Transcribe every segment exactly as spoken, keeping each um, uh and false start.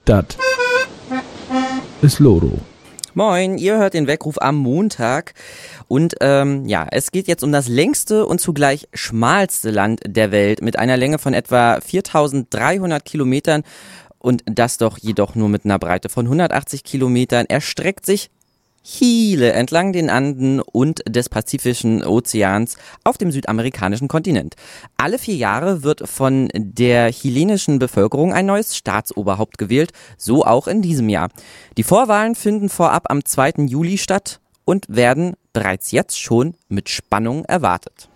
Das ist Loro. Moin, ihr hört den Weckruf am Montag und ähm, ja, es geht jetzt um das längste und zugleich schmalste Land der Welt mit einer Länge von etwa viertausenddreihundert Kilometern und das doch jedoch nur mit einer Breite von hundertachtzig Kilometern erstreckt sich Chile entlang den Anden und des Pazifischen Ozeans auf dem südamerikanischen Kontinent. Alle vier Jahre wird von der chilenischen Bevölkerung ein neues Staatsoberhaupt gewählt, so auch in diesem Jahr. Die Vorwahlen finden vorab am zweiten Juli statt und werden bereits jetzt schon mit Spannung erwartet.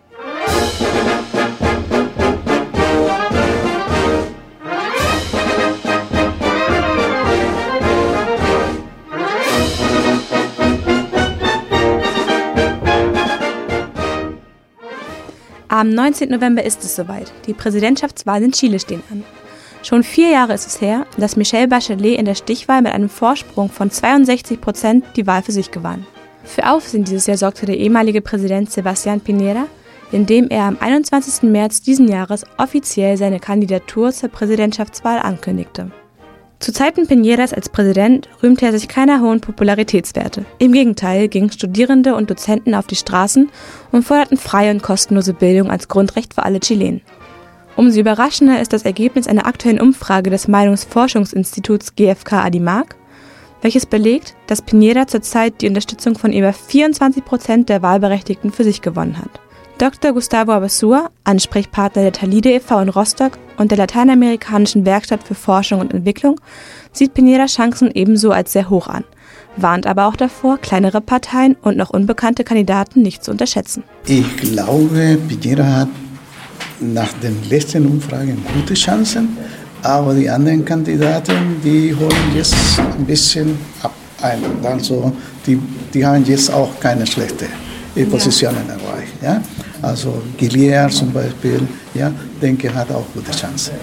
Am neunzehnten November ist es soweit. Die Präsidentschaftswahlen in Chile stehen an. Schon vier Jahre ist es her, dass Michelle Bachelet in der Stichwahl mit einem Vorsprung von zweiundsechzig Prozent die Wahl für sich gewann. Für Aufsehen dieses Jahr sorgte der ehemalige Präsident Sebastián Piñera, indem er am einundzwanzigsten März diesen Jahres offiziell seine Kandidatur zur Präsidentschaftswahl ankündigte. Zu Zeiten Piñeras als Präsident rühmte er sich keiner hohen Popularitätswerte. Im Gegenteil gingen Studierende und Dozenten auf die Straßen und forderten freie und kostenlose Bildung als Grundrecht für alle Chilenen. Umso überraschender ist das Ergebnis einer aktuellen Umfrage des Meinungsforschungsinstituts G F K Adimark, welches belegt, dass Piñera zurzeit die Unterstützung von über vierundzwanzig Prozent der Wahlberechtigten für sich gewonnen hat. Doktor Gustavo Abasúa, Ansprechpartner der Talide e V in Rostock und der Lateinamerikanischen Werkstatt für Forschung und Entwicklung, sieht Piñeras Chancen ebenso als sehr hoch an, warnt aber auch davor, kleinere Parteien und noch unbekannte Kandidaten nicht zu unterschätzen. Ich glaube, Piñera hat nach den letzten Umfragen gute Chancen, aber die anderen Kandidaten, die holen jetzt ein bisschen ab ein. Also die, die haben jetzt auch keine schlechte Positionen ja. erreicht. Ja? Also Guillier zum Beispiel, ja, denke, hat auch gute Chancen.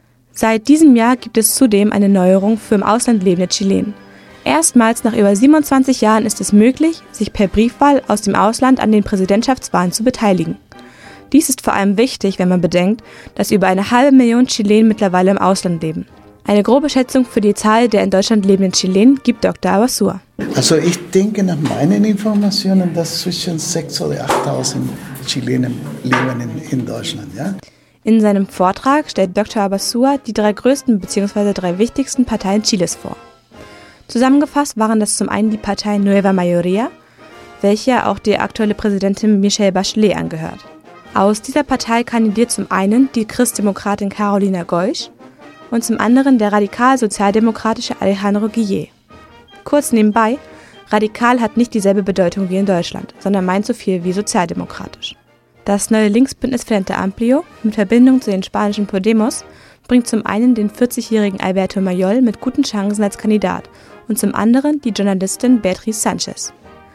Seit diesem Jahr gibt es zudem eine Neuerung für im Ausland lebende Chilenen. Erstmals nach über siebenundzwanzig Jahren ist es möglich, sich per Briefwahl aus dem Ausland an den Präsidentschaftswahlen zu beteiligen. Dies ist vor allem wichtig, wenn man bedenkt, dass über eine halbe Million Chilenen mittlerweile im Ausland leben. Eine grobe Schätzung für die Zahl der in Deutschland lebenden Chilenen gibt Doktor Abasúa. Also ich denke nach meinen Informationen, dass zwischen sechstausend oder achttausend Chilenen leben in, in Deutschland. Ja? In seinem Vortrag stellt Doktor Abasúa die drei größten bzw. drei wichtigsten Parteien Chiles vor. Zusammengefasst waren das zum einen die Partei Nueva Mayoría, welcher auch die aktuelle Präsidentin Michelle Bachelet angehört. Aus dieser Partei kandidiert zum einen die Christdemokratin Carolina Goix und zum anderen der radikal-sozialdemokratische Alejandro Guillier. Kurz nebenbei, radikal hat nicht dieselbe Bedeutung wie in Deutschland, sondern meint so viel wie sozialdemokratisch. Das neue Linksbündnis Frente Amplio mit Verbindung zu den spanischen Podemos bringt zum einen den vierzigjährigen Alberto Mayol mit guten Chancen als Kandidat und zum anderen die Journalistin Beatriz Sánchez.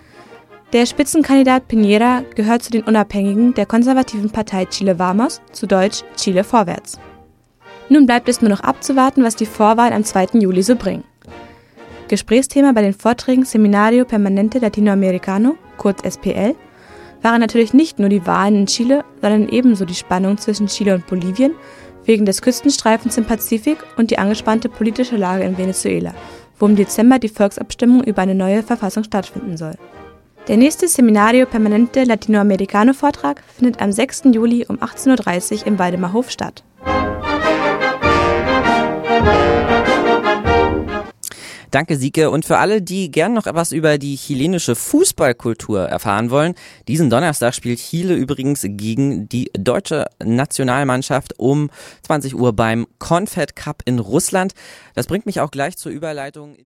Der Spitzenkandidat Piñera gehört zu den Unabhängigen der konservativen Partei Chile Vamos, zu Deutsch Chile Vorwärts. Nun bleibt es nur noch abzuwarten, was die Vorwahlen am zweiten Juli so bringen. Gesprächsthema bei den Vorträgen Seminario Permanente Latinoamericano, kurz S P L, waren natürlich nicht nur die Wahlen in Chile, sondern ebenso die Spannung zwischen Chile und Bolivien wegen des Küstenstreifens im Pazifik und die angespannte politische Lage in Venezuela, wo im Dezember die Volksabstimmung über eine neue Verfassung stattfinden soll. Der nächste Seminario Permanente Latinoamericano Vortrag findet am sechsten Juli um achtzehn Uhr dreißig im Waldemarhof statt. Danke, Sieke. Und für alle, die gern noch etwas über die chilenische Fußballkultur erfahren wollen, diesen Donnerstag spielt Chile übrigens gegen die deutsche Nationalmannschaft um zwanzig Uhr beim Confed Cup in Russland. Das bringt mich auch gleich zur Überleitung.